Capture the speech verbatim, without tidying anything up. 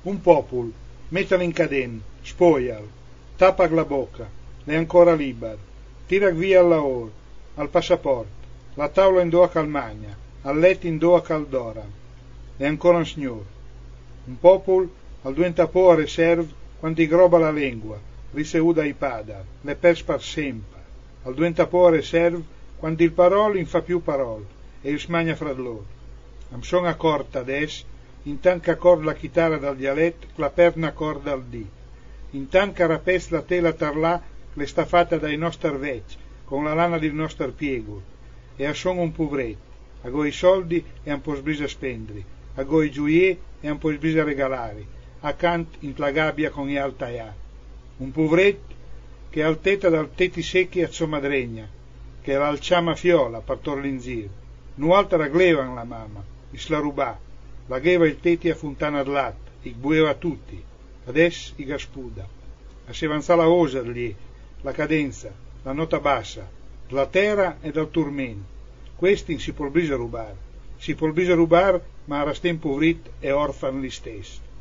Un popul, mettalo in caden, spoial, tapag la bocca, è ancora liber, tira via il laor, al passaport, la tavola in doa calmagna, al letto in doa caldoram, è ancora un signor. Un popul, al duenta po a reserve, quanti groba la lingua, riseuda i pada, le pers par sempre, al duenta po a reserve, quando il parol in fa più parol, e il smagna fra loro. Am son accorta adesso, intant che accord la chitarra dal dialetto, la perna accorda al dì. Intant che rapes la tela tarlà, le sta fatta dai nostri vecchi, con la lana del nostro piego, e a son un povretto, a goi soldi e un po' sbrisa spendri, a goi gioie e un po' sbrisa regalare, accanto in la gabbia con gli altaià. Un povretto che al teta dal teti secchi a sua madregna, che l'alciama fiola per torlinzir. Nu'altra raglevan la mamma, isla rubà, la gheva il teti a fontana d'lat, i bueva tutti, adesso i gaspuda. A se avanza la osa lì, la cadenza, la nota bassa, la terra e dal turmen. Questi si può brisa rubare, si può brisa rubare, ma a rastem povrit e orfan li stessi.